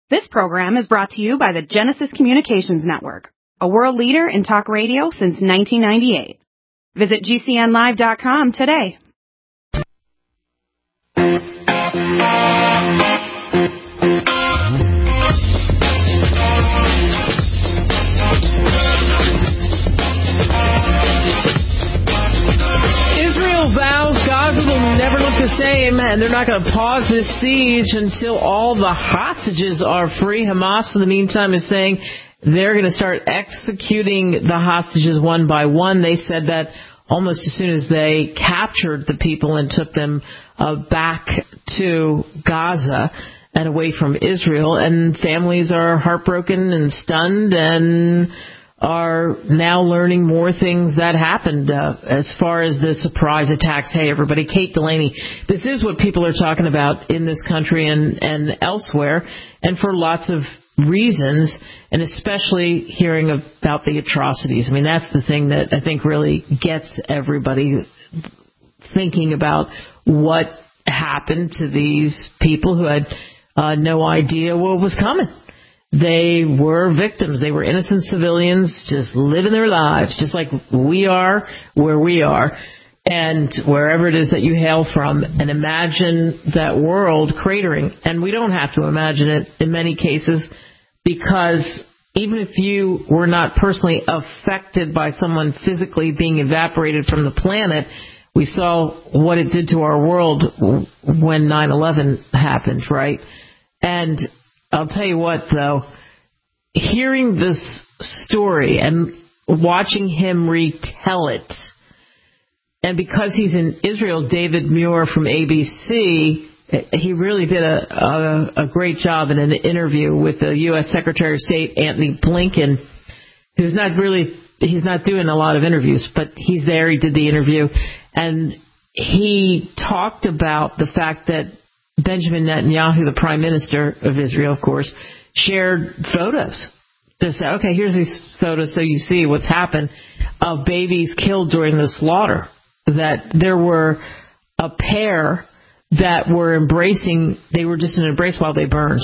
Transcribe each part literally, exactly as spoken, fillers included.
This program is brought to you by the Genesis Communications Network, a world leader in talk radio since nineteen ninety-eight. Visit G C N live dot com today. Israel vows Gaza will never look the same, and they're not going to pause this siege until all the hostages are free. Hamas, in the meantime, is saying they're going to start executing the hostages one by one. They said that almost as soon as they captured the people and took them uh, back to Gaza and away from Israel. And families are heartbroken and stunned and are now learning more things that happened uh, as far as the surprise attacks. Hey, everybody, Kate Delaney. This is what people are talking about in this country and, and elsewhere, and for lots of reasons, and especially hearing about the atrocities. I mean, that's the thing that I think really gets everybody thinking about what happened to these people who had uh, no idea what was coming. They were victims. They were innocent civilians just living their lives, just like we are where we are and wherever it is that you hail from. And imagine that world cratering. And we don't have to imagine it in many cases, because even if you were not personally affected by someone physically being evaporated from the planet, we saw what it did to our world when nine eleven happened, right? And I'll tell you what, though, hearing this story and watching him retell it, and because he's in Israel, David Muir from A B C, he really did a, a, a great job in an interview with the U S Secretary of State, Antony Blinken, who's not really, he's not doing a lot of interviews, but he's there, he did the interview, and he talked about the fact that Benjamin Netanyahu, the Prime Minister of Israel, of course, shared photos to say, okay, here's these photos so you see what's happened of babies killed during the slaughter, that there were a pair that were embracing, they were just in an embrace while they burned.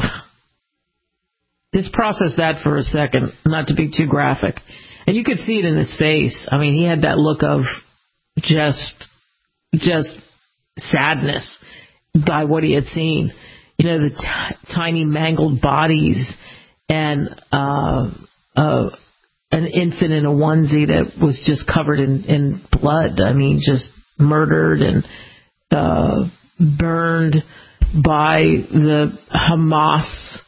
Just process that for a second, not to be too graphic. And you could see it in his face. I mean, he had that look of just, just sadness by what he had seen. You know, the t- tiny mangled bodies and uh, uh, an infant in a onesie that was just covered in, in blood. I mean, just murdered and uh, burned by the Hamas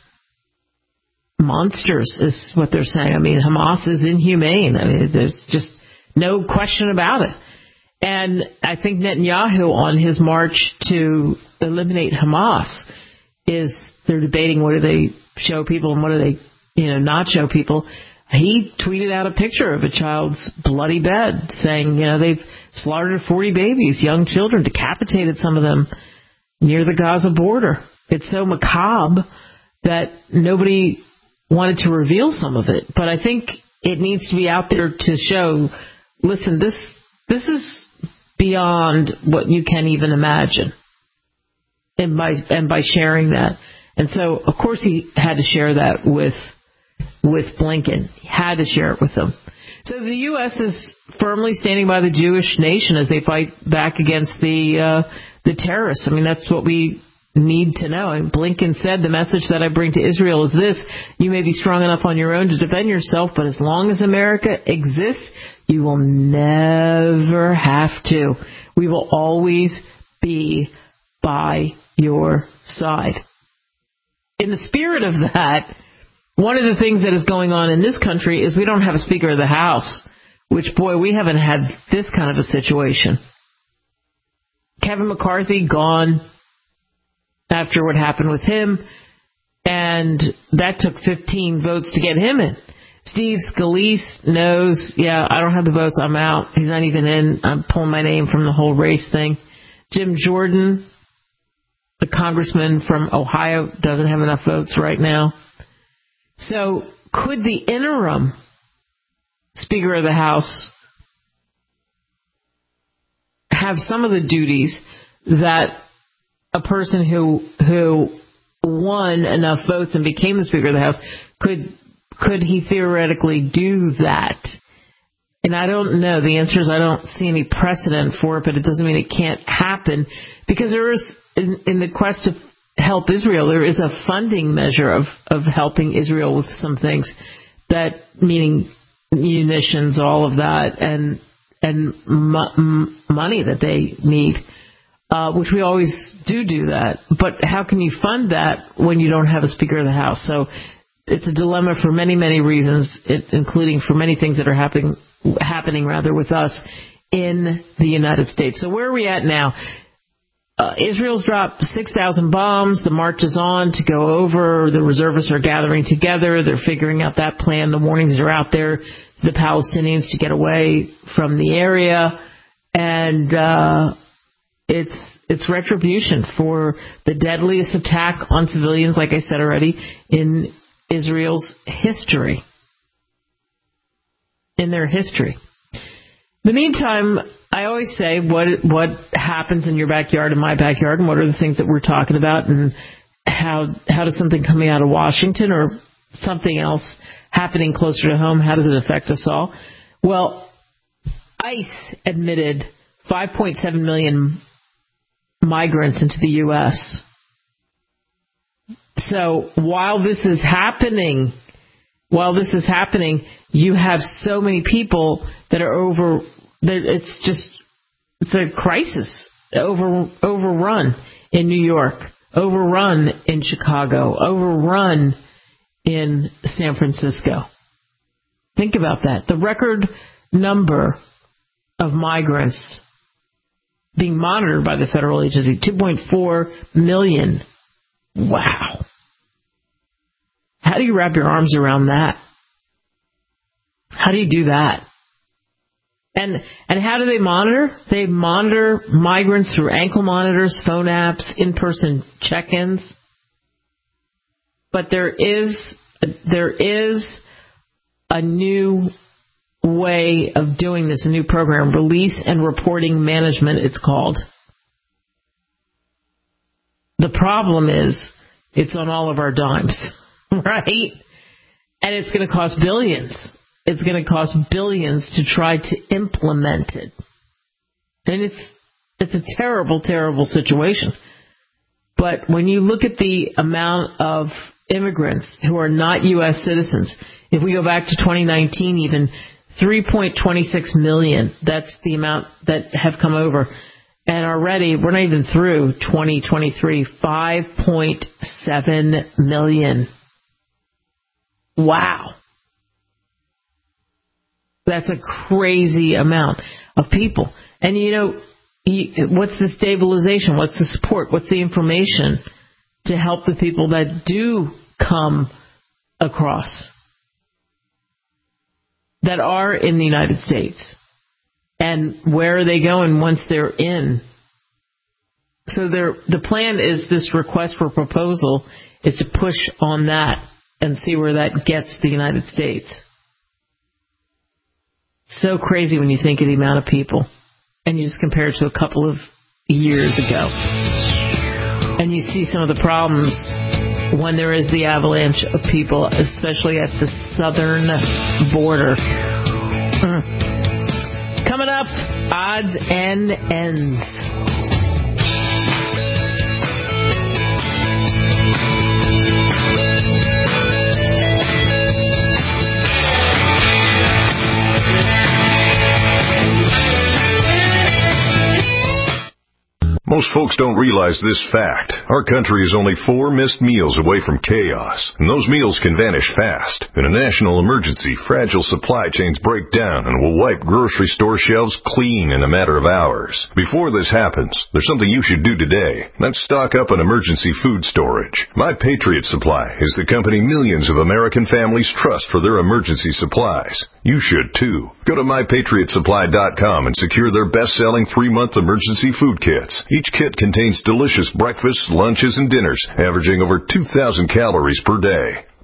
monsters is what they're saying. I mean, Hamas is inhumane. I mean, there's just no question about it. And I think Netanyahu, on his march to eliminate Hamas, is they're debating what do they show people and what do they, you know, not show people. He tweeted out a picture of a child's bloody bed saying, you know, they've slaughtered forty babies, young children, decapitated some of them near the Gaza border. It's so macabre that nobody wanted to reveal some of it. But I think it needs to be out there to show, listen, this this is beyond what you can even imagine, and by and by sharing that. And so, of course, he had to share that with with Blinken. He had to share it with them. So the U S is firmly standing by the Jewish nation as they fight back against the uh, the terrorists. I mean, that's what we need to know. And Blinken said, the message that I bring to Israel is this: you may be strong enough on your own to defend yourself, but as long as America exists, you will never have to. We will always be by your side. In the spirit of that, one of the things that is going on in this country is we don't have a Speaker of the House, which, boy, we haven't had this kind of a situation. Kevin McCarthy gone after what happened with him, and that took fifteen votes to get him in. Steve Scalise knows, yeah, I don't have the votes, I'm out. He's not even in. I'm pulling my name from the whole race thing. Jim Jordan, the congressman from Ohio, doesn't have enough votes right now. So could the interim Speaker of the House have some of the duties that a person who who won enough votes and became the Speaker of the House, could could he theoretically do that? And I don't know. The answer is I don't see any precedent for it, but it doesn't mean it can't happen, because there is, in, in the quest to help Israel, there is a funding measure of, of helping Israel with some things, that meaning munitions, all of that, and and mo- m- money that they need, uh, which we always do do that. But how can you fund that when you don't have a Speaker of the House? So it's a dilemma for many, many reasons, it, including for many things that are happening, happening rather with us in the United States. So where are we at now? Uh, Israel's dropped six thousand bombs. The march is on to go over. The reservists are gathering together. They're figuring out that plan. The warnings are out there to the Palestinians to get away from the area. And uh, it's it's retribution for the deadliest attack on civilians, like I said already, in Israel's history. In their history. In the meantime, I always say, what what happens in your backyard, in my backyard, and what are the things that we're talking about, and how how does something coming out of Washington or something else happening closer to home, how does it affect us all? Well, ICE admitted five point seven million migrants into the U S. So while this is happening, while this is happening, you have so many people that are over. It's just, it's a crisis. Over, overrun in New York, overrun in Chicago, overrun in San Francisco. Think about that. The record number of migrants being monitored by the federal agency, two point four million. Wow. How do you wrap your arms around that? How do you do that? And and how do they monitor? They monitor migrants through ankle monitors, phone apps, in-person check-ins. But there is there is a new way of doing this, a new program, Release and Reporting Management, it's called. The problem is it's on all of our dimes, right? And it's going to cost billions. It's going to cost billions to try to implement it. And it's it's a terrible, terrible situation. But when you look at the amount of immigrants who are not U S citizens, if we go back to twenty nineteen even, three point two six million, that's the amount that have come over. And already, we're not even through twenty twenty-three, five point seven million. Wow. That's a crazy amount of people. And, you know, what's the stabilization? What's the support? What's the information to help the people that do come across, that are in the United States? And where are they going once they're in? So the plan is, this request for proposal is to push on that and see where that gets the United States. So crazy when you think of the amount of people. And you just compare it to a couple of years ago. And you see some of the problems when there is the avalanche of people, especially at the southern border. Mm. Coming up, odds and ends. Most folks don't realize this fact. Our country is only four missed meals away from chaos, and those meals can vanish fast. In a national emergency, fragile supply chains break down and will wipe grocery store shelves clean in a matter of hours. Before this happens, there's something you should do today. That's stock up on emergency food storage. My Patriot Supply is the company millions of American families trust for their emergency supplies. You should too. Go to my patriot supply dot com and secure their best-selling three-month emergency food kits. Each kit contains delicious breakfasts, lunches, and dinners, averaging over two thousand calories per day.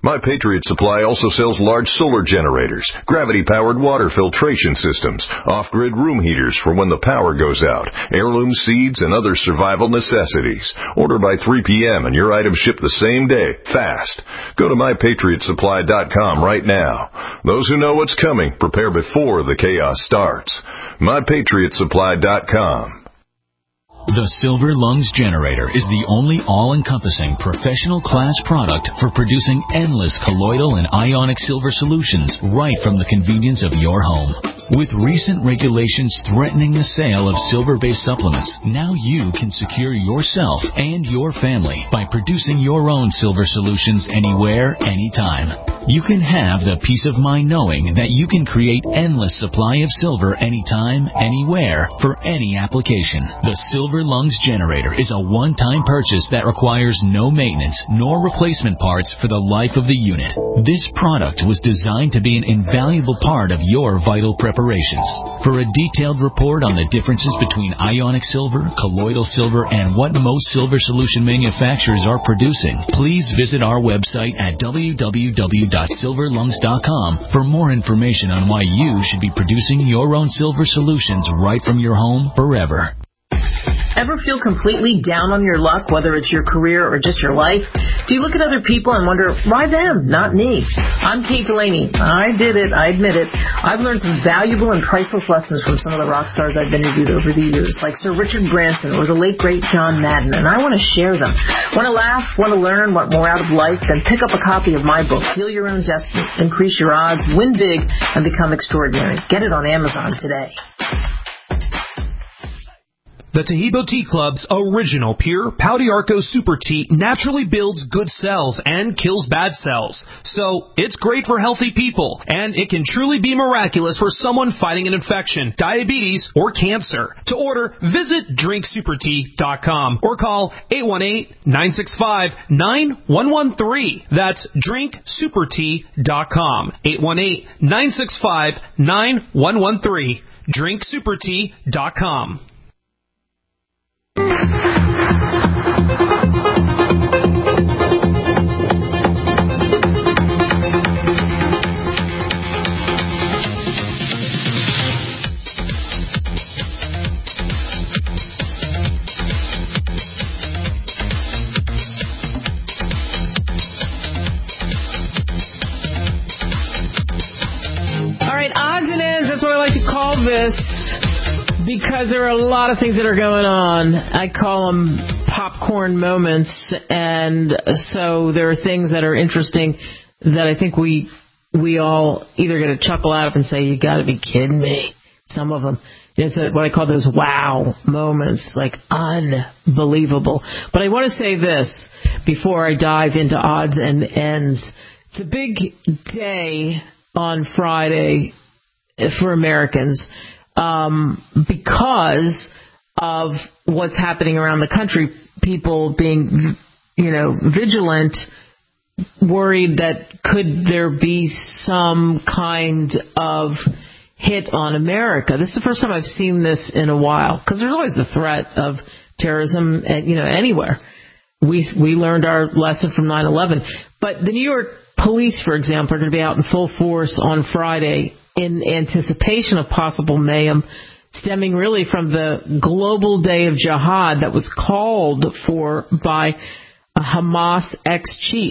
My Patriot Supply also sells large solar generators, gravity-powered water filtration systems, off-grid room heaters for when the power goes out, heirloom seeds, and other survival necessities. Order by three p.m. and your items ship the same day, fast. Go to my patriot supply dot com right now. Those who know what's coming prepare before the chaos starts. my patriot supply dot com. The Silver Lungs Generator is the only all-encompassing professional class product for producing endless colloidal and ionic silver solutions right from the convenience of your home. With recent regulations threatening the sale of silver-based supplements, now you can secure yourself and your family by producing your own silver solutions anywhere, anytime. You can have the peace of mind knowing that you can create endless supply of silver anytime, anywhere, for any application. The Silver Lungs Generator is a one-time purchase that requires no maintenance nor replacement parts for the life of the unit. This product was designed to be an invaluable part of your vital preparations. For a detailed report on the differences between ionic silver, colloidal silver, and what most silver solution manufacturers are producing, please visit our website at w w w dot silver lungs dot com for more information on why you should be producing your own silver solutions right from your home forever. Ever feel completely down on your luck, whether it's your career or just your life? Do you look at other people and wonder, why them, not me? I'm Kate Delaney. I did it. I admit it. I've learned some valuable and priceless lessons from some of the rock stars I've interviewed over the years, like Sir Richard Branson or the late, great John Madden, and I want to share them. Want to laugh? Want to learn? Want more out of life? Then pick up a copy of my book, Heal Your Own Destiny, Increase Your Odds, Win Big, and Become Extraordinary. Get it on Amazon today. The Tahibo Tea Club's original pure Pau d'Arco Super Tea naturally builds good cells and kills bad cells. So it's great for healthy people, and it can truly be miraculous for someone fighting an infection, diabetes, or cancer. To order, visit drink super tea dot com or call eight one eight, nine six five, nine one one three. That's drink super tea dot com. eight one eight, nine six five, nine one one three. drink super tea dot com. All right, odds and ends, that's what I like to call this, because there are a lot of things that are going on. I call them popcorn moments, and so there are things that are interesting that I think we we all either get a chuckle out of and say, you got to be kidding me. Some of them. It's what I call those wow moments, like unbelievable. But I want to say this before I dive into odds and ends. It's a big day on Friday for Americans um, because of what's happening around the country. People being, you know, vigilant, worried that could there be some kind of hit on America. This is the first time I've seen this in a while, because there's always the threat of terrorism, you know, anywhere. We we learned our lesson from nine eleven. But the New York police, for example, are going to be out in full force on Friday in anticipation of possible mayhem, stemming really from the global day of jihad that was called for by a Hamas ex-chief.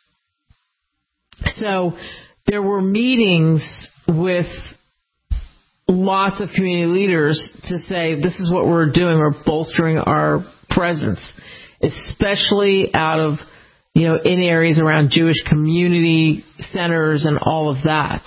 So there were meetings with lots of community leaders to say, this is what we're doing, we're bolstering our presence, especially out of, you know, in areas around Jewish community centers and all of that.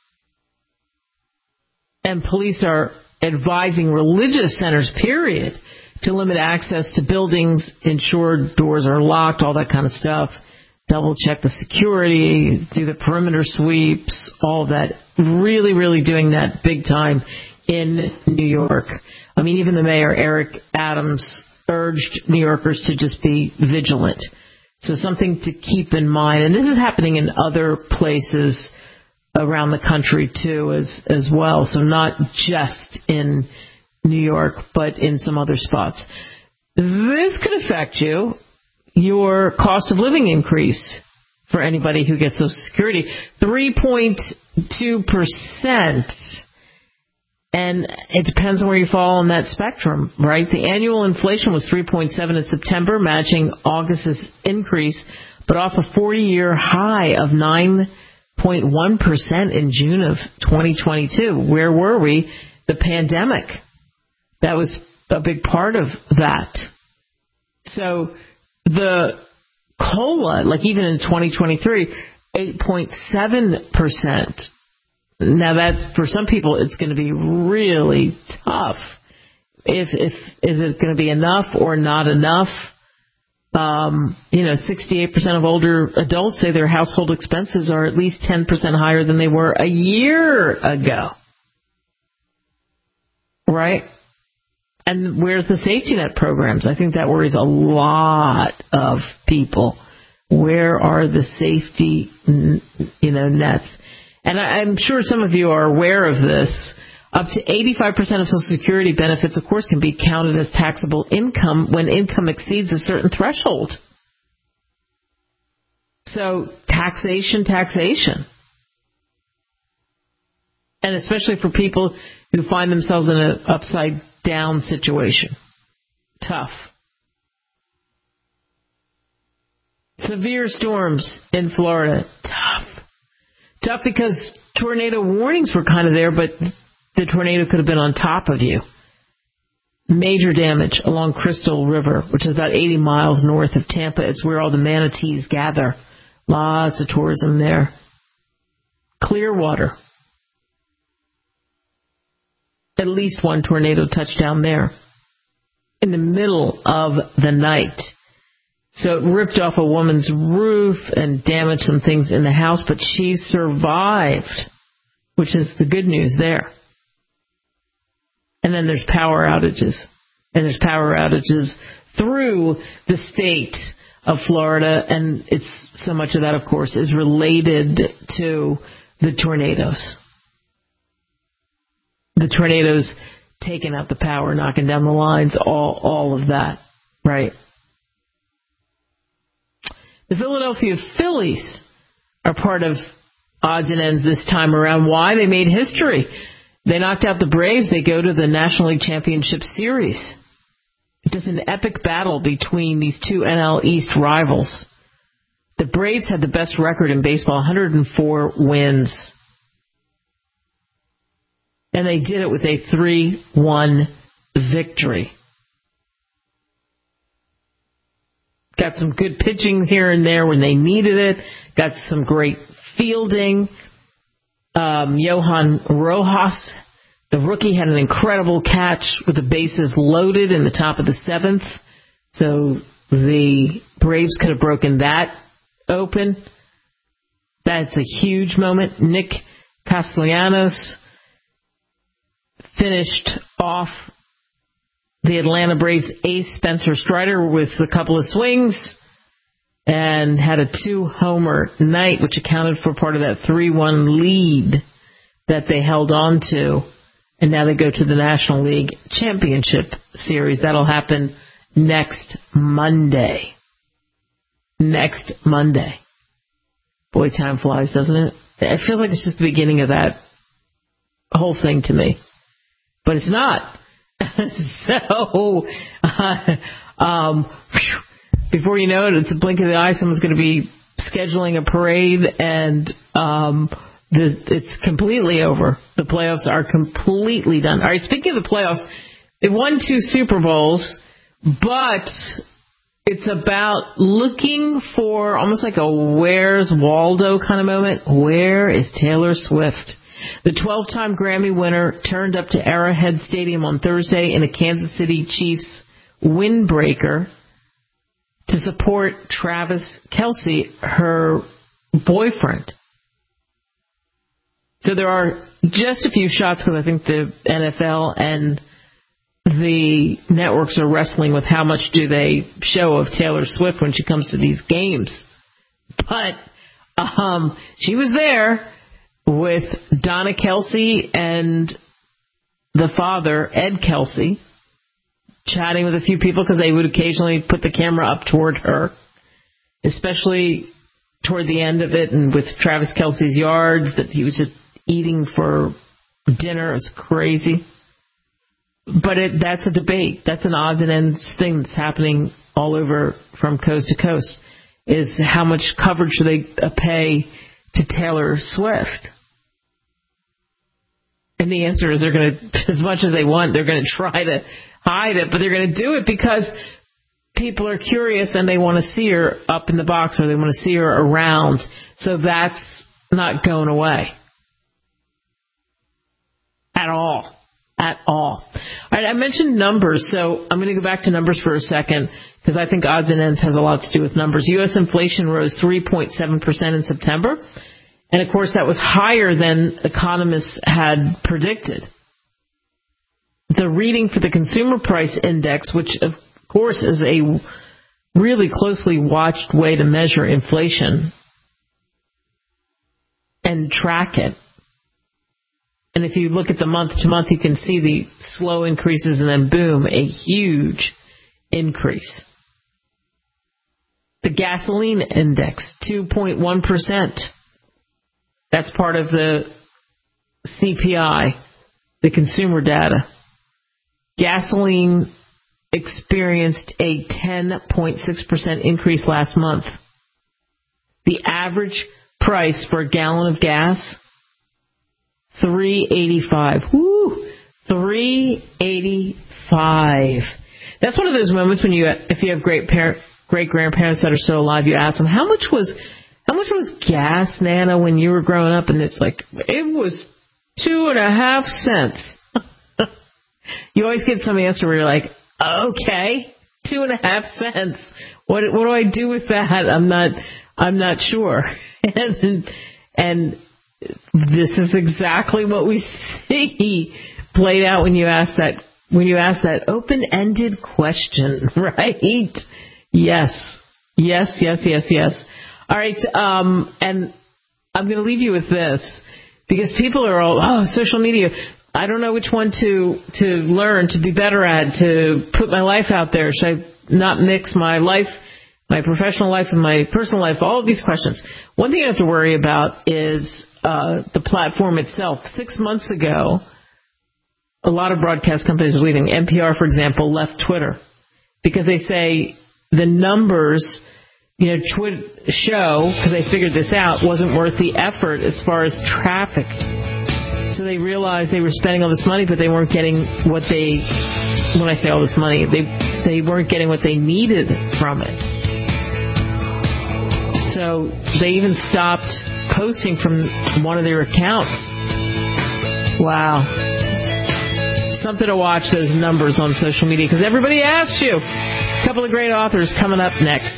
And police are advising religious centers, period, to limit access to buildings, ensure doors are locked, all that kind of stuff. Double check the security, do the perimeter sweeps, all of that. Really, really doing that big time in New York. I mean, even the mayor, Eric Adams, urged New Yorkers to just be vigilant. So something to keep in mind. And this is happening in other places around the country, too, as, as well. So not just in New York, but in some other spots. This could affect you. Your cost of living increase for anybody who gets Social Security. three point two percent. And it depends on where you fall on that spectrum, right? The annual inflation was three point seven in September, matching August's increase, but off a forty-year high of nine point one percent in June of twenty twenty-two. Where were we? The pandemic. That was a big part of that. So the COLA, like even in twenty twenty-three, eight point seven percent. Now that for some people it's going to be really tough. If if is it going to be enough or not enough? Um, you know, sixty-eight percent of older adults say their household expenses are at least ten percent higher than they were a year ago. Right? And where's the safety net programs? I think that worries a lot of people. Where are the safety, you know, nets? And I'm sure some of you are aware of this. Up to eighty-five percent of Social Security benefits, of course, can be counted as taxable income when income exceeds a certain threshold. So taxation, taxation. And especially for people who find themselves in an upside-down situation. Tough. Severe storms in Florida. Tough. Tough because tornado warnings were kind of there, but the tornado could have been on top of you. Major damage along Crystal River, which is about eighty miles north of Tampa. It's where all the manatees gather. Lots of tourism there. Clearwater. At least one tornado touched down there in the middle of the night. So it ripped off a woman's roof and damaged some things in the house, but she survived, which is the good news there. And then there's power outages. And there's power outages through the state of Florida, and it's so much of that, of course, is related to the tornadoes. The tornadoes taking out the power, knocking down the lines, all all of that, right? The Philadelphia Phillies are part of odds and ends this time around. Why? They made history. They knocked out the Braves. They go to the National League Championship Series. It's an epic battle between these two N L East rivals. The Braves had the best record in baseball, one hundred four wins. And they did it with a three one victory. Got some good pitching here and there when they needed it. Got some great fielding. Um, Johan Rojas, the rookie, had an incredible catch with the bases loaded in the top of the seventh. So the Braves could have broken that open. That's a huge moment. Nick Castellanos finished off the Atlanta Braves ace Spencer Strider with a couple of swings and had a two-homer night, which accounted for part of that three one lead that they held on to. And now they go to the National League Championship Series. That'll happen next Monday. Next Monday. Boy, time flies, doesn't it? It feels like it's just the beginning of that whole thing to me. But it's not. so, uh, um, before you know it, it's a blink of the eye. Someone's going to be scheduling a parade, and um, this, it's completely over. The playoffs are completely done. All right, speaking of the playoffs, they won two Super Bowls, but it's about looking for almost like a Where's Waldo kind of moment. Where is Taylor Swift? The twelve-time Grammy winner turned up to Arrowhead Stadium on Thursday in a Kansas City Chiefs windbreaker to support Travis Kelce, her boyfriend. So there are just a few shots because I think the N F L and the networks are wrestling with how much do they show of Taylor Swift when she comes to these games. But um, she was there with Donna Kelce and the father, Ed Kelce, chatting with a few people because they would occasionally put the camera up toward her, especially toward the end of it, and with Travis Kelce's yards, that he was just eating for dinner. It was crazy. But it, that's a debate. That's an odds and ends thing that's happening all over from coast to coast, is how much coverage should they pay to Taylor Swift? And the answer is they're going to, as much as they want, they're going to try to hide it, but they're going to do it because people are curious and they want to see her up in the box, or they want to see her around. So that's not going away. At all. At all. All right, I mentioned numbers, so I'm going to go back to numbers for a second, because I think odds and ends has a lot to do with numbers. U S inflation rose three point seven percent in September, and of course that was higher than economists had predicted. The reading for the Consumer Price Index, which of course is a really closely watched way to measure inflation and track it. And if you look at the month to month, you can see the slow increases and then boom, a huge increase. The gasoline index, two point one percent. That's part of the C P I, the consumer data. Gasoline experienced a ten point six percent increase last month. The average price for a gallon of gas, three eighty-five. Woo! three eighty-five. That's one of those moments when you, if you have great parent, great grandparents that are still alive, you ask them, how much was, how much was gas, Nana, when you were growing up? And it's like, it was two and a half cents. You always get some answer where you're like, okay, two and a half cents. What, what do I do with that? I'm not, I'm not sure. And, and this is exactly what we see played out when you ask that, when you ask that open-ended question, right? Yes, yes, yes, yes, yes. All right, um, and I'm going to leave you with this, because people are all, oh, social media. I don't know which one to to learn, to be better at, to put my life out there. Should I not mix my life, my professional life, and my personal life? All of these questions. One thing you have to worry about is uh, the platform itself. Six months ago, a lot of broadcast companies are leaving. N P R, for example, left Twitter because they say the numbers, you know, Twitter show, because they figured this out, wasn't worth the effort as far as traffic. So they realized they were spending all this money, but they weren't getting what they, when I say all this money, they they weren't getting what they needed from it. So they even stopped posting from one of their accounts. Wow. Something to watch, those numbers on social media, because everybody asks you. A couple of great authors coming up next.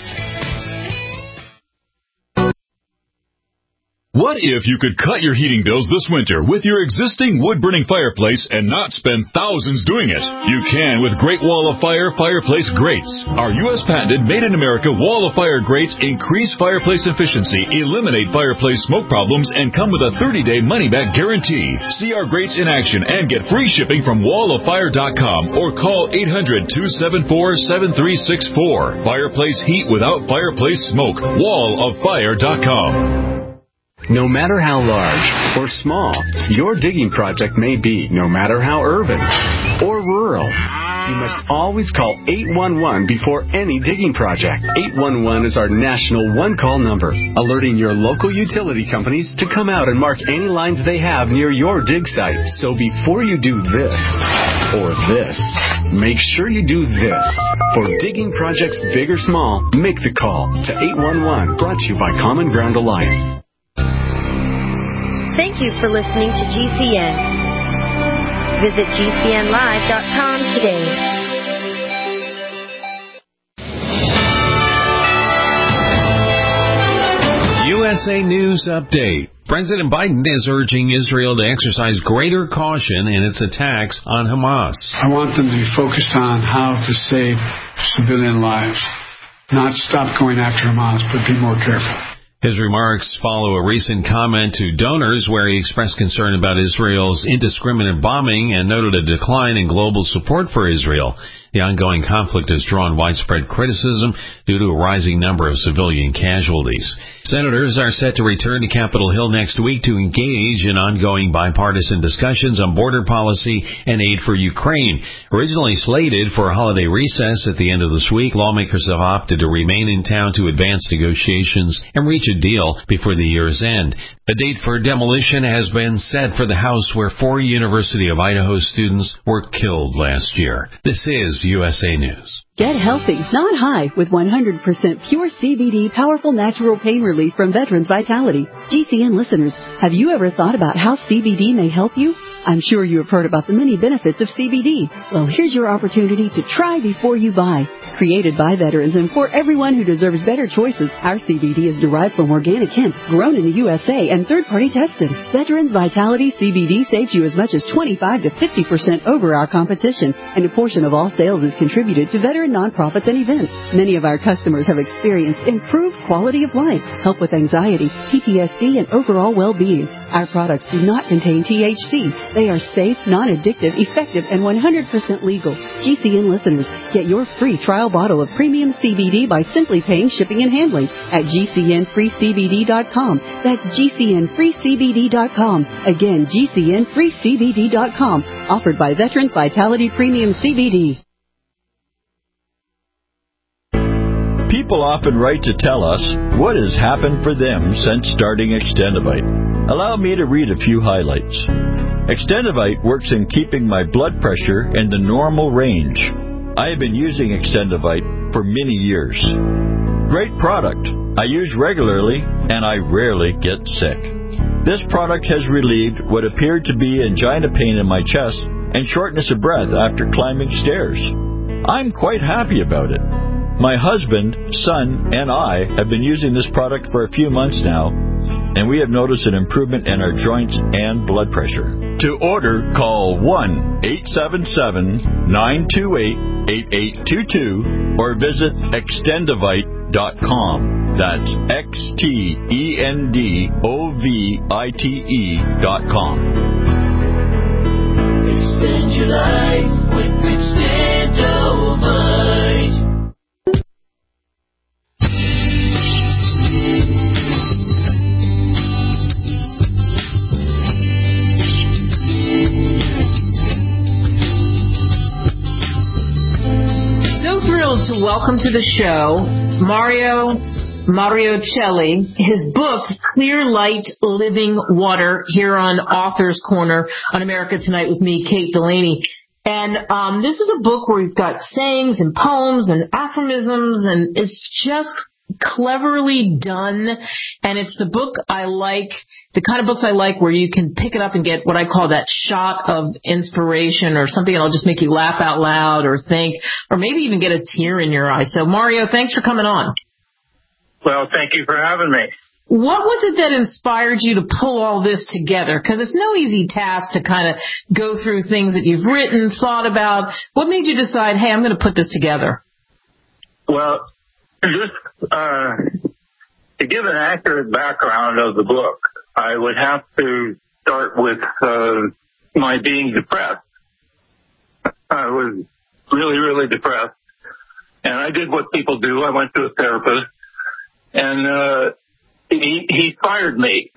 What if you could cut your heating bills this winter with your existing wood-burning fireplace and not spend thousands doing it? You can with Great Wall of Fire Fireplace Grates. Our U S patented made-in-America Wall of Fire grates increase fireplace efficiency, eliminate fireplace smoke problems, and come with a thirty-day money-back guarantee. See our grates in action and get free shipping from wall of fire dot com or call eight hundred, two seven four, seven three six four. Fireplace heat without fireplace smoke. wall of fire dot com. No matter how large or small your digging project may be, no matter how urban or rural, you must always call eight one one before any digging project. eight one one is our national one-call number, alerting your local utility companies to come out and mark any lines they have near your dig site. So before you do this or this, make sure you do this. For digging projects big or small, make the call to eight one one, brought to you by Common Ground Alliance. Thank you for listening to G C N. Visit G C N live dot com today. U S A News Update. President Biden is urging Israel to exercise greater caution in its attacks on Hamas. I want them to be focused on how to save civilian lives, not stop going after Hamas, but be more careful. His remarks follow a recent comment to donors where he expressed concern about Israel's indiscriminate bombing and noted a decline in global support for Israel. The ongoing conflict has drawn widespread criticism due to a rising number of civilian casualties. Senators are set to return to Capitol Hill next week to engage in ongoing bipartisan discussions on border policy and aid for Ukraine. Originally slated for a holiday recess at the end of this week, lawmakers have opted to remain in town to advance negotiations and reach a deal before the year's end. The date for demolition has been set for the house where four University of Idaho students were killed last year. This is U S A News. Get healthy, not high, with one hundred percent pure C B D powerful natural pain relief from Veterans Vitality. G C N listeners, have you ever thought about how C B D may help you? I'm sure you have heard about the many benefits of C B D. Well, here's your opportunity to try before you buy. Created by veterans and for everyone who deserves better choices, our C B D is derived from organic hemp, grown in the U S A and third-party tested. Veterans Vitality C B D saves you as much as twenty-five to fifty percent over our competition, and a portion of all sales is contributed to veteran nonprofits and events. Many of our customers have experienced improved quality of life, help with anxiety, P T S D, and overall well-being. Our products do not contain T H C. They are safe, non-addictive, effective, and one hundred percent legal. G C N listeners, get your free trial bottle of premium C B D by simply paying shipping and handling at G C N free C B D dot com. That's G C N free C B D dot com. Again, G C N free C B D dot com. Offered by Veterans Vitality Premium C B D. People often write to tell us what has happened for them since starting Extendivite. Allow me to read a few highlights. Extendivite works in keeping my blood pressure in the normal range. I have been using Extendivite for many years. Great product. I use regularly and I rarely get sick. This product has relieved what appeared to be angina pain in my chest and shortness of breath after climbing stairs. I'm quite happy about it. My husband, son, and I have been using this product for a few months now, and we have noticed an improvement in our joints and blood pressure. To order, call one eight seven seven, nine two eight, eight eight two two or visit extendivite dot com. That's X T E N D O V I T E dot com. Extend your life with Extendivite. To welcome to the show Mario Mariocelli. His book, Clear Light Living Water, here on Author's Corner on America Tonight with me, Kate Delaney. And um, this is a book where we've got sayings and poems and aphorisms, and it's just cleverly done. And it's the book I like, the kind of books I like where you can pick it up and get what I call that shot of inspiration or something that'll just make you laugh out loud or think, or maybe even get a tear in your eye. So, Mario, thanks for coming on. Well, thank you for having me. What was it that inspired you to pull all this together? Because it's no easy task to kind of go through things that you've written, thought about. What made you decide, hey, I'm going to put this together? Well, just uh, to give an accurate background of the book, I would have to start with uh, my being depressed. I was really, really depressed. And I did what people do. I went to a therapist. And uh, he, he fired me.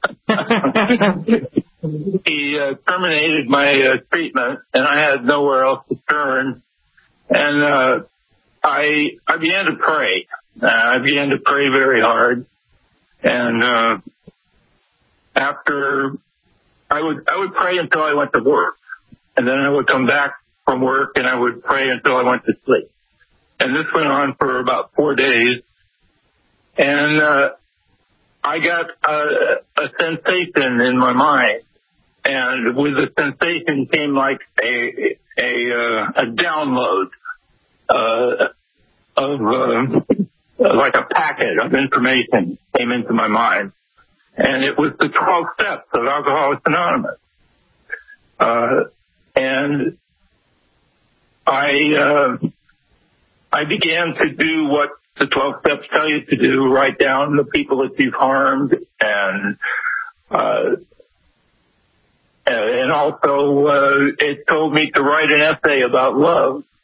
He uh, terminated my uh, treatment, and I had nowhere else to turn. And uh, I I began to pray. Uh, I began to pray very hard. And uh, after I would I would pray until I went to work, and then I would come back from work and I would pray until I went to sleep. And this went on for about four days. And uh, I got a, a sensation in my mind, and with the sensation came like a a, uh, a download uh, of uh, like a packet of information came into my mind, and it was the twelve steps of Alcoholics Anonymous. Uh, and I uh, I began to do what the twelve steps tell you to do. Write down the people that you've harmed, and uh, and also uh, it told me to write an essay about love.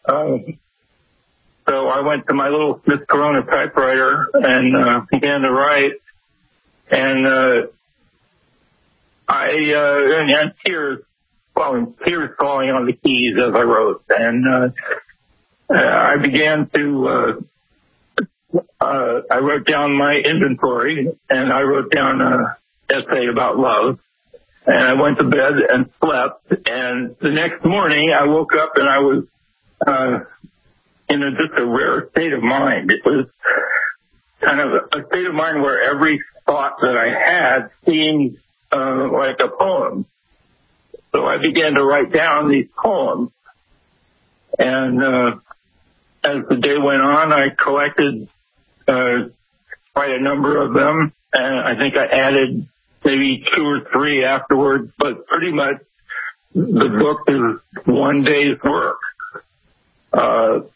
Um, so I went to my little Smith Corona typewriter and uh, began to write. And uh, I uh, and, and tears, falling, tears falling on the keys as I wrote. And uh, I began to. Uh, Uh, I wrote down my inventory, and I wrote down an essay about love, and I went to bed and slept, and the next morning I woke up and I was uh, in a, just a rare state of mind. It was kind of a state of mind where every thought that I had seemed uh, like a poem. So I began to write down these poems, and uh, as the day went on, I collected Uh, quite a number of them, and I think I added maybe two or three afterwards, but pretty much the book is one day's work. Uh,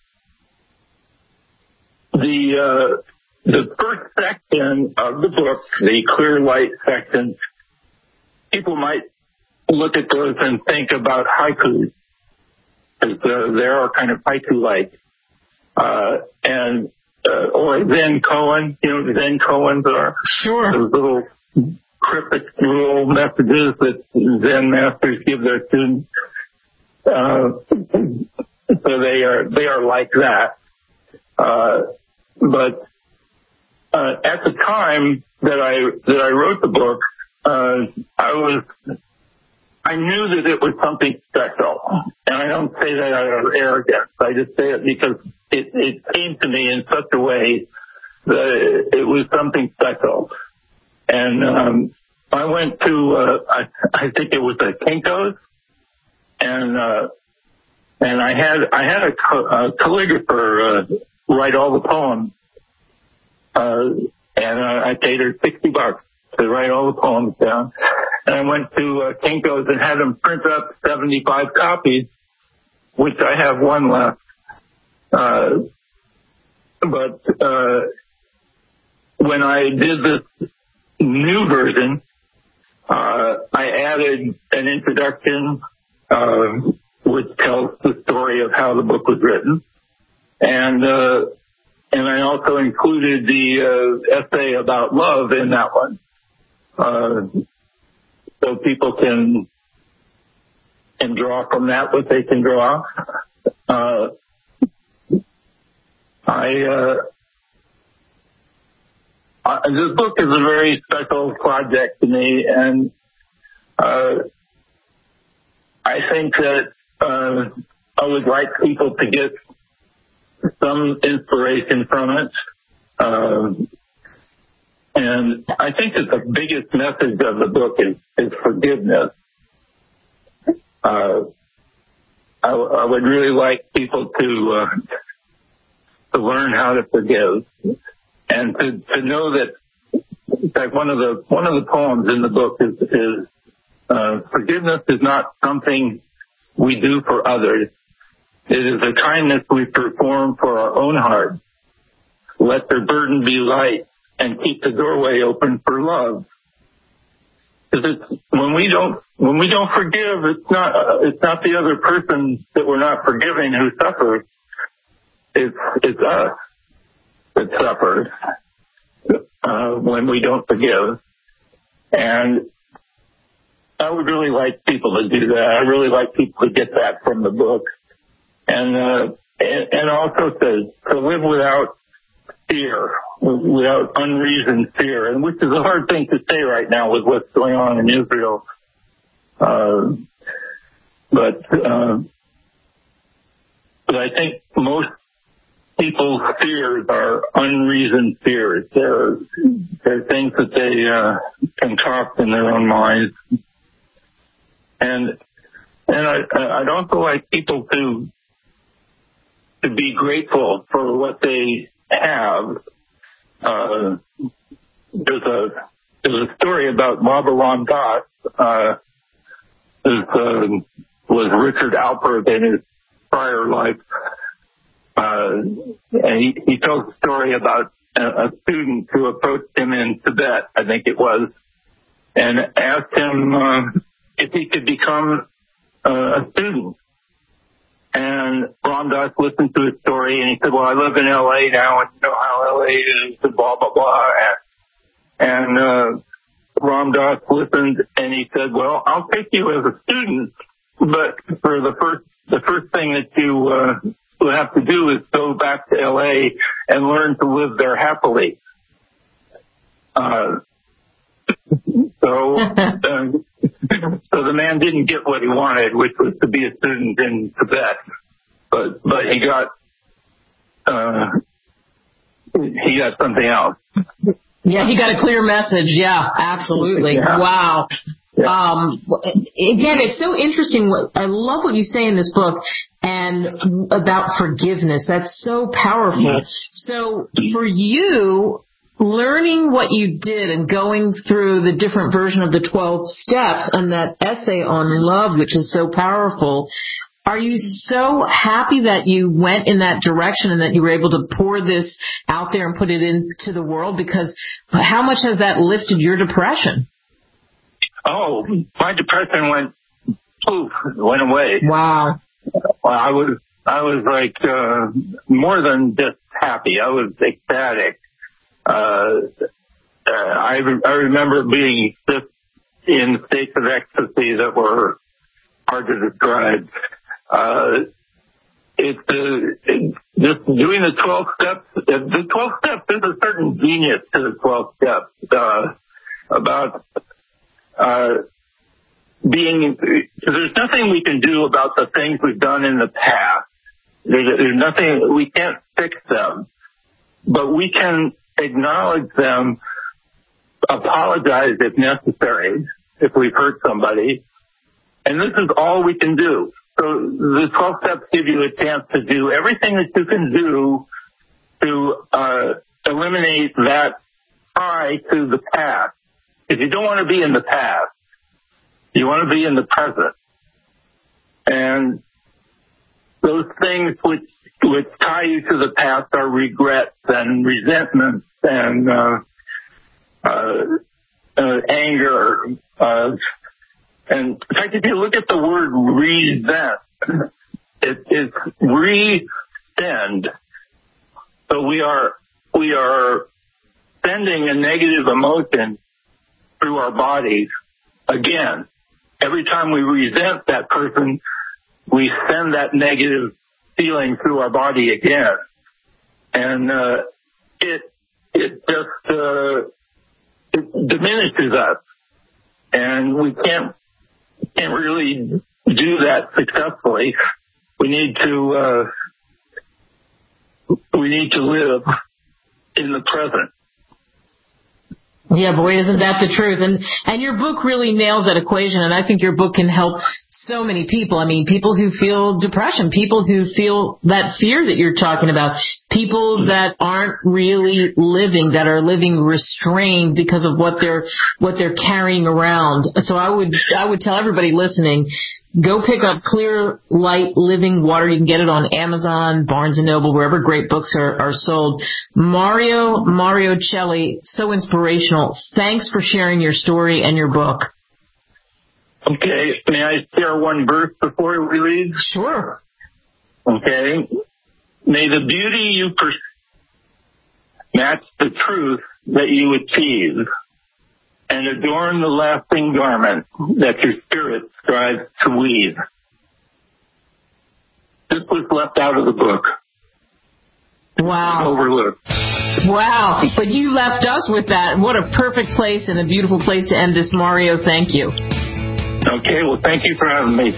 the, uh, the first section of the book, the clear light section, people might look at those and think about haiku, because uh, they are kind of haiku-like. Uh, and Uh, or Zen koan, you know, Zen koans are sure. those little cryptic little messages that Zen masters give their students. Uh, so they are they are like that. Uh, but uh, at the time that I that I wrote the book, uh, I was I knew that it was something special, and I don't say that out of arrogance. I just say it because It, it came to me in such a way that it was something special. And um, I went to, uh, I, I think it was a Kinko's, and uh, and I had I had a, a calligrapher uh, write all the poems, uh, and uh, I paid her sixty bucks to write all the poems down. And I went to uh, Kinko's and had them print up seventy-five copies, which I have one left. Uh, but, uh, when I did this new version, uh, I added an introduction, uh, which tells the story of how the book was written. And, uh, and I also included the, uh, essay about love in that one. Uh, so people can, can draw from that what they can draw. Uh, I, uh, uh, this book is a very special project to me, and uh, I think that uh, I would like people to get some inspiration from it. Uh, and I think that the biggest message of the book is, is forgiveness. Uh, I, I would really like people to uh, to learn how to forgive, and to, to know that, in fact, one of the one of the poems in the book is, is uh, forgiveness is not something we do for others. It is a kindness we perform for our own heart. Let their burden be light, and keep the doorway open for love. Because it's, when we don't when we don't forgive, it's not uh, it's not the other person that we're not forgiving who suffers. It's, it's us that suffers uh, when we don't forgive. And I would really like people to do that. I really like people to get that from the book. And uh, and, and also to, to live without fear, without unreasoned fear, and which is a hard thing to say right now with what's going on in Israel. Uh, but, uh, but I think most people's fears are unreasoned fears. They're, they're things that they uh, concoct in their own minds. And and I, I'd also like people to to be grateful for what they have. Uh, there's a there's a story about Baba Ram Das. Uh, uh, was Richard Alpert in his prior life. Uh, and he, he tells a story about a, a student who approached him in Tibet, I think it was, and asked him uh, if he could become uh, a student. And Ram Dass listened to his story, and he said, well, I live in L A now, and you know how L A is, and blah, blah, blah. And uh, Ram Dass listened, and he said, well, I'll take you as a student, but for the first the first thing that you uh, will have to do is go back to L A and learn to live there happily. Uh, so, uh, so the man didn't get what he wanted, which was to be a student in Tibet, but but he got uh, he got something else. Yeah, he got a clear message. Yeah, absolutely. Yeah. Wow. Yeah. Um, again, it's so interesting. I love what you say in this book and about forgiveness. That's so powerful. So for you, learning what you did and going through the different version of the twelve steps and that essay on love, which is so powerful, are you so happy that you went in that direction and that you were able to pour this out there and put it into the world? Because how much has that lifted your depression? Oh, my depression went poof, went away. Wow. Well, I was, I was like, uh, more than just happy. I was ecstatic. Uh, uh, I, re- I remember being just in states of ecstasy that were hard to describe. Uh, it's, uh, it, just doing the twelve steps, the twelve steps, there's a certain genius to the twelve steps, uh, about, uh, being, there's nothing we can do about the things we've done in the past. There's, there's nothing, we can't fix them, but we can acknowledge them, apologize if necessary, if we've hurt somebody, and this is all we can do. So the twelve steps give you a chance to do everything that you can do to uh, eliminate that tie to the past. If you don't want to be in the past, you want to be in the present. And those things which which tie you to the past are regrets and resentments and uh, uh, uh, anger. Uh, and in fact, if you look at the word resent, it, it's re-send. So we are we are sending a negative emotion through our bodies again. Every time we resent that person, we send that negative feeling through our body again. And uh, it it just uh, it diminishes us. And we can't can't really do that successfully. We need to uh, we need to live in the present. Yeah, boy, isn't that the truth? And and your book really nails that equation, and I think your book can help so many people. I mean, people who feel depression, people who feel that fear that you're talking about, people that aren't really living, that are living restrained because of what they're what they're carrying around. So I would I would tell everybody listening, go pick up Clear Light Living Water. You can get it on Amazon, Barnes and Noble, wherever great books are, are sold. Mario Mariocelli, so inspirational. Thanks for sharing your story and your book. Okay, may I share one verse before we leave? Sure. Okay. May the beauty you pursue match the truth that you achieve, and adorn the lasting garment that your spirit strives to weave. This was left out of the book. Wow. Overlooked. Wow. But you left us with that. What a perfect place and a beautiful place to end this, Mario. Thank you. Okay, well, thank you for having me.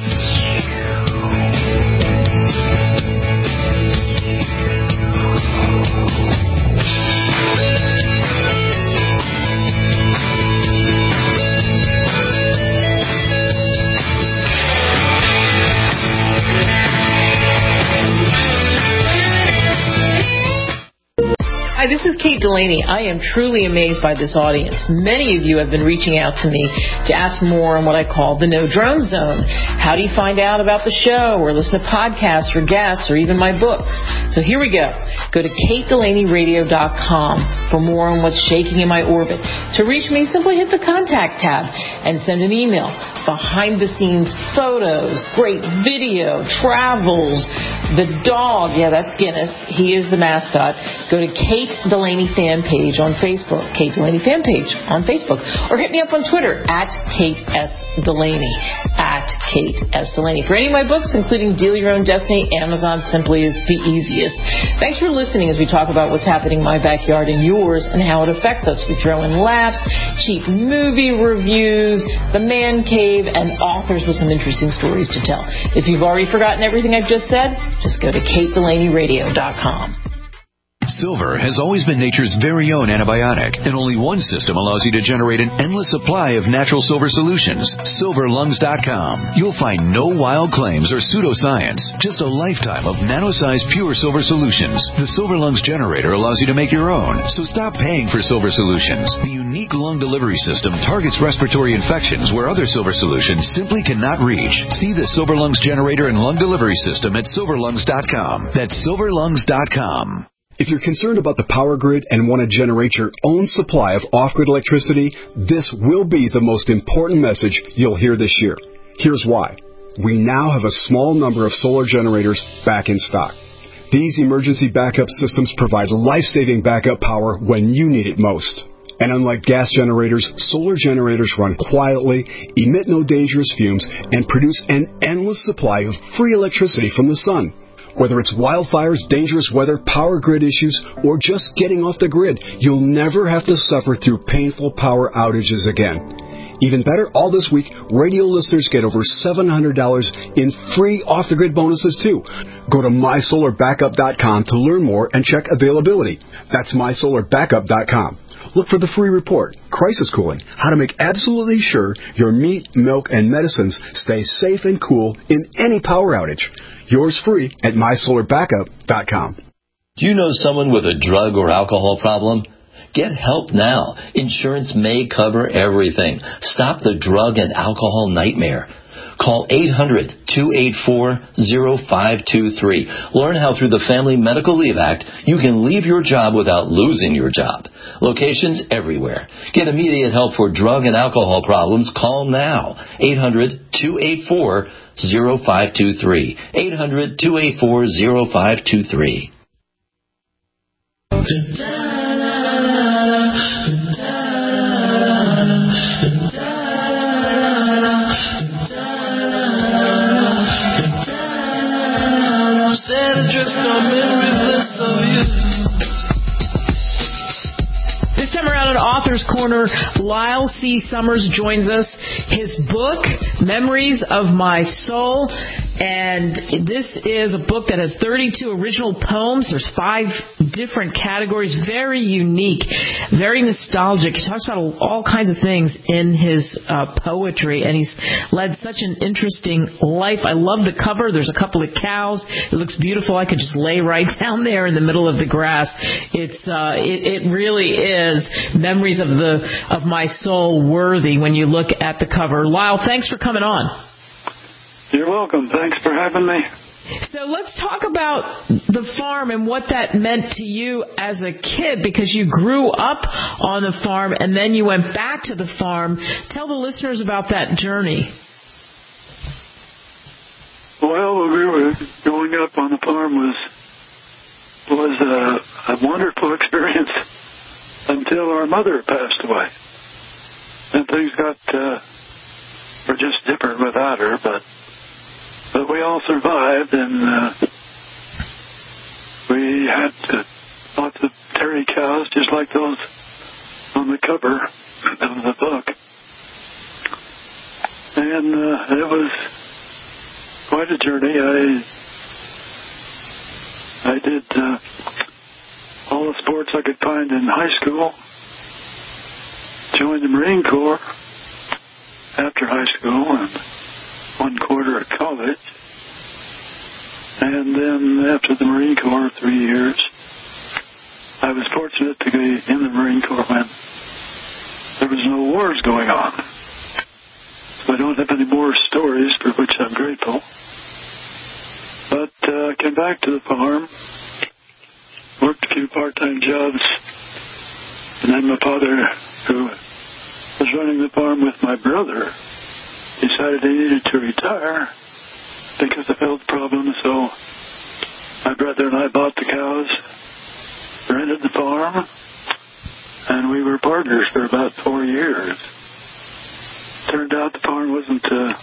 Hi, this is Kate Delaney. I am truly amazed by this audience. Many of you have been reaching out to me to ask more on what I call the No Drone Zone. How do you find out about the show or listen to podcasts or guests or even my books? So here we go. Go to kate delaney radio dot com for more on what's shaking in my orbit. To reach me, simply hit the contact tab and send an email. Behind the scenes photos, great video, travels, the dog, yeah, that's Guinness. He is the mascot. Go to Kate Delaney fan page on Facebook, Kate Delaney fan page on Facebook, or hit me up on Twitter at Kate S. Delaney, at Kate S. Delaney. For any of my books, including Deal Your Own Destiny, Amazon simply is the easiest. Thanks for listening as we talk about what's happening in my backyard and yours and how it affects us. We throw in laughs, cheap movie reviews, the man cave, and authors with some interesting stories to tell. If you've already forgotten everything I've just said, just go to kate delaney radio dot com. Silver has always been nature's very own antibiotic, and only one system allows you to generate an endless supply of natural silver solutions. silver lungs dot com. You'll find no wild claims or pseudoscience, just a lifetime of nano-sized pure silver solutions. The Silver Lungs generator allows you to make your own, so stop paying for silver solutions. The unique lung delivery system targets respiratory infections where other silver solutions simply cannot reach. See the Silver Lungs generator and lung delivery system at silver lungs dot com. That's silver lungs dot com. If you're concerned about the power grid and want to generate your own supply of off-grid electricity, this will be the most important message you'll hear this year. Here's why. We now have a small number of solar generators back in stock. These emergency backup systems provide life-saving backup power when you need it most. And unlike gas generators, solar generators run quietly, emit no dangerous fumes, and produce an endless supply of free electricity from the sun. Whether it's wildfires, dangerous weather, power grid issues, or just getting off the grid, you'll never have to suffer through painful power outages again. Even better, all this week, radio listeners get over seven hundred dollars in free off-the-grid bonuses, too. Go to my solar backup dot com to learn more and check availability. That's my solar backup dot com. Look for the free report, Crisis Cooling, how to make absolutely sure your meat, milk, and medicines stay safe and cool in any power outage. Yours free at my solar backup dot com. Do you know someone with a drug or alcohol problem? Get help now. Insurance may cover everything. Stop the drug and alcohol nightmare. Call eight hundred, two eight four, zero five two three. Learn how through the Family Medical Leave Act you can leave your job without losing your job. Locations everywhere. Get immediate help for drug and alcohol problems. Call now. eight hundred, two eight four, zero five two three. eight hundred, two eight four, zero five two three. This time around at Author's Corner, Lyle C. Summers joins us. His book, Memories of My Soul, and this is a book that has thirty-two original poems. There's five different categories, very unique, very nostalgic. He talks about all kinds of things in his uh, poetry, and he's led such an interesting life. I love the cover. There's a couple of cows. It looks beautiful. I could just lay right down there in the middle of the grass. It's uh, it, it really is Memories of the of My Soul worthy when you look at the cover. Lyle, thanks for coming on. You're welcome. Thanks for having me. So let's talk about the farm and what that meant to you as a kid, because you grew up on the farm and then you went back to the farm. Tell the listeners about that journey. Well, we were growing up on the farm was was a, a wonderful experience until our mother passed away, and things got uh, were just different without her, but. But we all survived, and uh, we had uh, lots of dairy cows, just like those on the cover of the book. And uh, it was quite a journey. I I did uh, all the sports I could find in high school. Joined the Marine Corps after high school, and one quarter at college, and then after the Marine Corps, three years, I was fortunate to wars going on. So I don't have any more stories, for which I'm grateful. But uh, I came back to the farm, worked a few part-time jobs, and then my father, who was running the farm with my brother, decided he needed to retire because of health problems. So my brother and I bought the cows, rented the farm, and we were partners for about four years. Turned out the farm wasn't uh,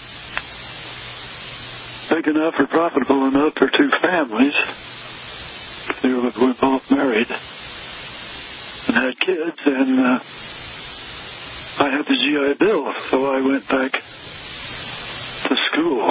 big enough or profitable enough for two families. They were, were both married and had kids, and uh, I had the G I Bill, so I went back to school.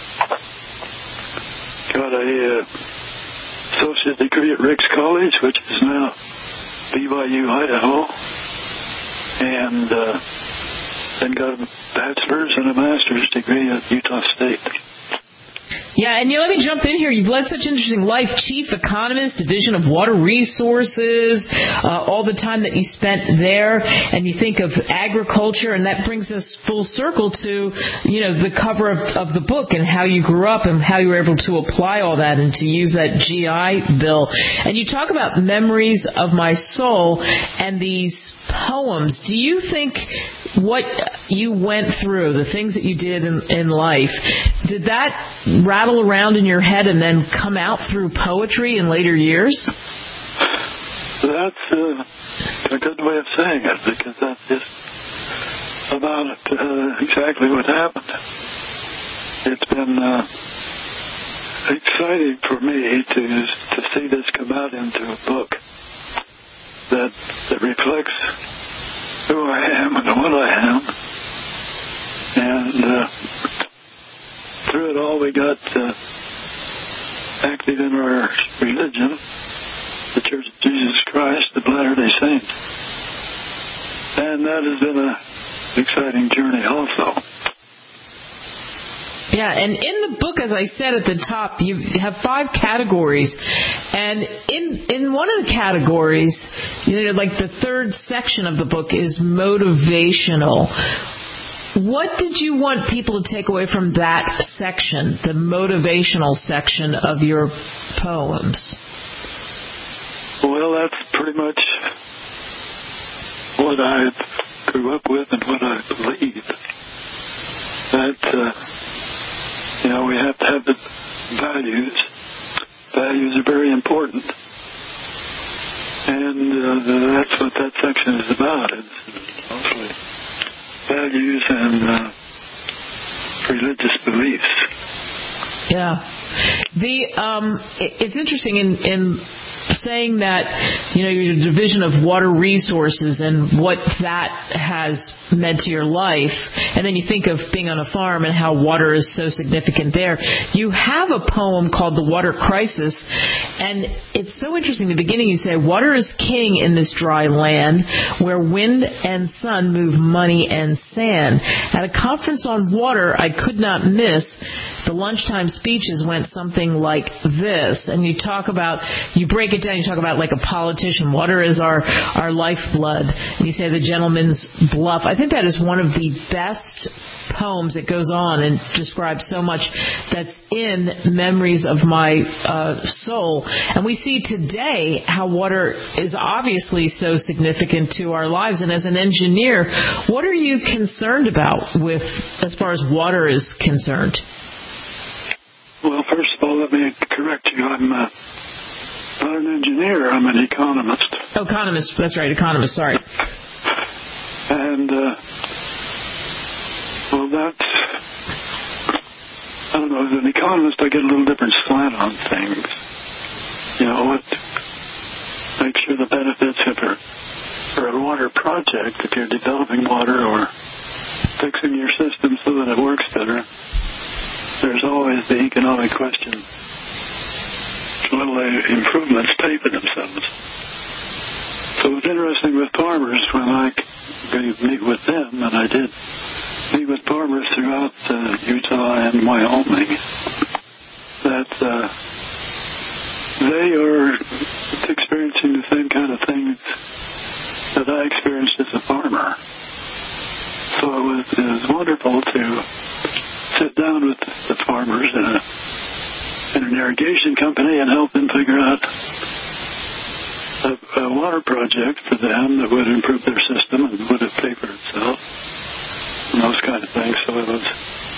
Got a uh, associate degree at Ricks College, which is now B Y U, Idaho, and uh, then got a bachelor's and a master's degree at Utah State. Yeah, and you know, let me jump in here. You've led such an interesting life. Chief economist, Division of Water Resources, uh, all the time that you spent there, and you think of agriculture, and that brings us full circle to, you know, the cover of, of the book and how you grew up and how you were able to apply all that and to use that G I Bill. And you talk about memories of my soul and these poems. Do you think what you went through, the things that you did in, in life, did that rattle around in your head and then come out through poetry in later years? That's uh, a good way of saying it, because that's just about uh, exactly what happened. It's been uh, exciting for me to to see this come out into a book that that reflects who I am and what I am. And uh, through it all, we got uh, active in our religion, the Church of Jesus Christ, the Latter-day Saints. And that has been an exciting journey also. Yeah, and in the book, as I said at the top, you have five categories. And in in one of the categories, you know, like the third section of the book is motivational. What did you want people to take away from that section, the motivational section of your poems? Well, that's pretty much what I grew up with and what I believe. That, uh, you know, we have to have the values. Values are very important. And uh, that's what that section is about. It's mostly values and uh, religious beliefs. Yeah. The um, it's interesting in, in saying that, you know, your division of water resources and what that has meant to your life, and then you think of being on a farm and how water is so significant there. You have a poem called The Water Crisis, and it's so interesting. In the beginning you say, water is king in this dry land where wind and sun move money and sand. At a conference on water I could not miss, the lunchtime speeches went something like this, and you talk about, you break it down, you talk about like a politician. Water is our, our lifeblood. And you say the gentleman's bluff. I think that is one of the best poems. It goes on and describes so much that's in Memories of My uh, Soul. And we see today how water is obviously so significant to our lives. And as an engineer, what are you concerned about with as far as water is concerned? Well, first of all, let me correct you. I'm uh, not an engineer. I'm an economist. Oh, economist. That's right, economist. Sorry. And, uh, well, that's, I don't know, as an economist, I get a little different slant on things. You know, what, make sure the benefits of for, for a water project, if you're developing water or fixing your system so that it works better, there's always the economic question. Will the improvements pay for themselves? So it's interesting with farmers when I meet with them, and I did meet with farmers throughout uh, Utah and Wyoming, that uh, they are experiencing the same kind of things that I experienced as a farmer. so it was, it was wonderful to sit down with the farmers in, a, in an irrigation company and help them figure out a, a water project for them that would improve their system and would have paid for itself and those kind of things. So it was,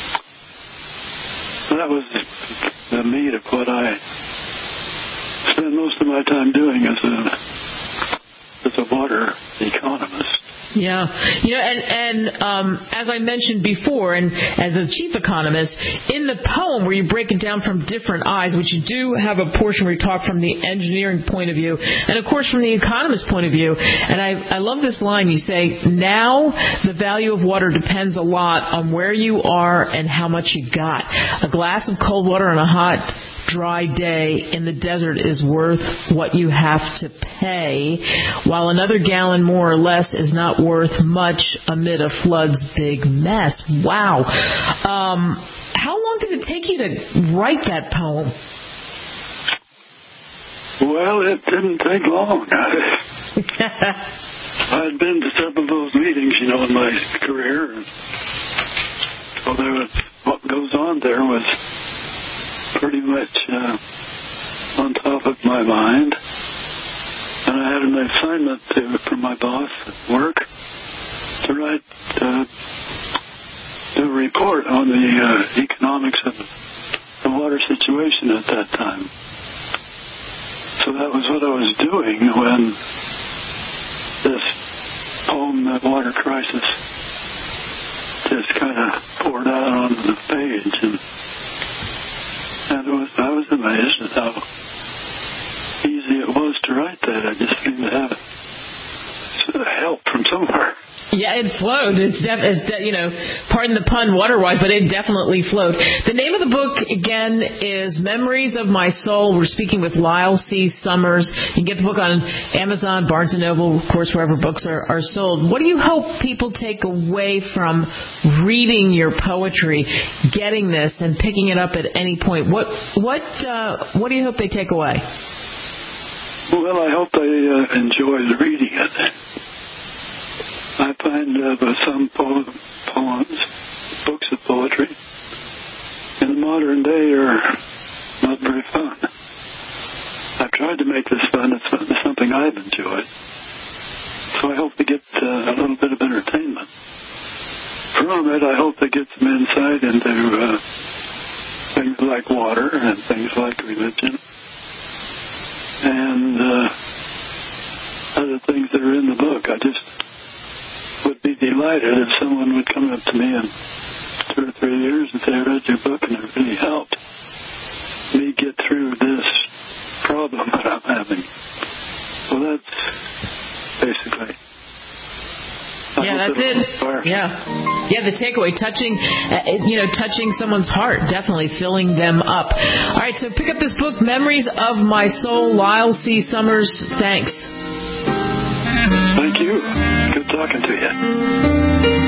that was the meat of what I spend most of my time doing as a as a water economist. Yeah, you know, and and um, as I mentioned before, and as a chief economist, in the poem where you break it down from different eyes, which you do have a portion where you talk from the engineering point of view, and of course from the economist point of view. And I, I love this line. You say, now the value of water depends a lot on where you are and how much you got. A glass of cold water on a hot, dry day in the desert is worth what you have to pay, while another gallon more or less is not worth much amid a flood's big mess. Wow. Um, how long did it take you to write that poem? Well, it didn't take long. I'd been to several of those meetings, you know, in my career. And so there was, what goes on there was pretty much uh, on top of my mind. And I had an assignment to, from my boss at work to write, uh, do a report on the uh, economics of the water situation at that time. So that was what I was doing when this poem, The Water Crisis, just kind of poured out onto the page. And And it was, I was amazed at how easy it was to write that. I just seemed to have help from somewhere. Yeah, it flowed. It's, def- it's de- you know, pardon the pun, water-wise, but it definitely flowed. The name of the book, again, is Memories of My Soul. We're speaking with Lyle C. Summers. You can get the book on Amazon, Barnes and Noble, of course, wherever books are, are sold. What do you hope people take away from reading your poetry, getting this, and picking it up at any point? What what uh, what do you hope they take away? Well, I hope they uh, enjoy reading it. I find uh, with some po- poems, books of poetry, in the modern day are not very fun. I've tried to make this fun. It's something I've enjoyed. So I hope they get uh, a little bit of entertainment from it. I hope they get some insight into uh, things like water and things like religion and uh, other things that are in the book. I just would be delighted if someone would come up to me in two or three years and say, I read your book and it really helped me get through this problem that I'm having. So that's basically... I yeah, that's it. Yeah, yeah. The takeaway, touching, uh, you know, touching someone's heart, definitely filling them up. All right, so pick up this book, Memories of My Soul. Lyle C. Summers. Thanks. Thank you. Good talking to you.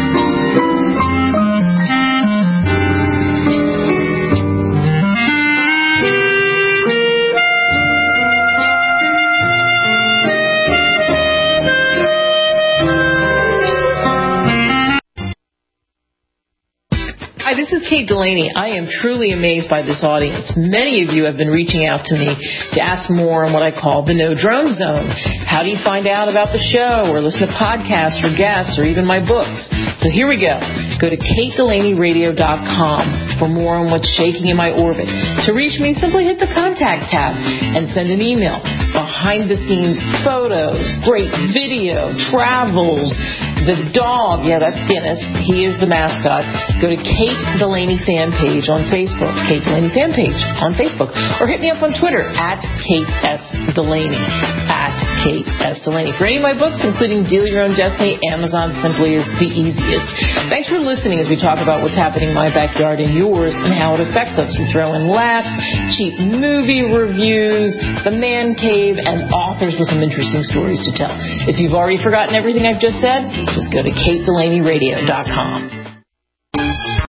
Hi, this is Kate Delaney. I am truly amazed by this audience. Many of you have been reaching out to me to ask more on what I call the No Drone Zone. How do you find out about the show or listen to podcasts or guests or even my books? So here we go. Go to kate delaney radio dot com for more on what's shaking in my orbit. To reach me, simply hit the contact tab and send an email. Behind the scenes photos, great video, travels, the dog, yeah, that's Dennis. He is the mascot. Go to Kate Delaney fan page on Facebook. Kate Delaney fan page on Facebook. Or hit me up on Twitter at Kate S. Delaney. At Kate S. Delaney. For any of my books, including Deal Your Own Destiny, Amazon simply is the easiest. Thanks for listening as we talk about what's happening in my backyard and yours and how it affects us. We throw in laughs, cheap movie reviews, the man cave, and authors with some interesting stories to tell. If you've already forgotten everything I've just said, just go to kate delaney radio dot com.